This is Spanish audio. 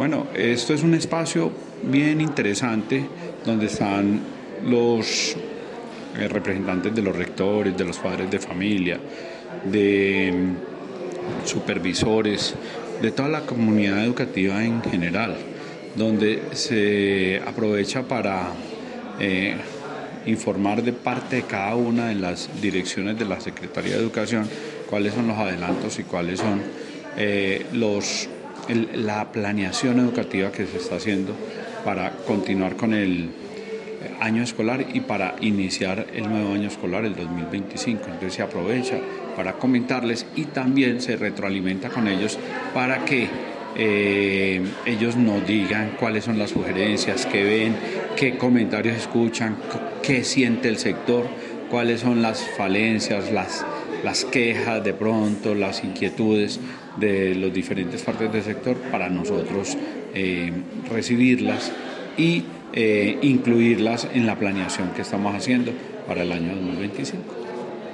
Bueno, esto es un espacio bien interesante donde están los representantes de los rectores, de los padres de familia, de supervisores, de toda la comunidad educativa en general, donde se aprovecha para informar de parte de cada una de las direcciones de la Secretaría de Educación cuáles son los adelantos y cuáles son la planeación educativa que se está haciendo para continuar con el año escolar y para iniciar el nuevo año escolar, el 2025. Entonces se aprovecha para comentarles y también se retroalimenta con ellos para que ellos nos digan cuáles son las sugerencias, qué ven, qué comentarios escuchan, qué siente el sector, cuáles son las falencias, las quejas de pronto, las inquietudes de las diferentes partes del sector para nosotros recibirlas y incluirlas en la planeación que estamos haciendo para el año 2025.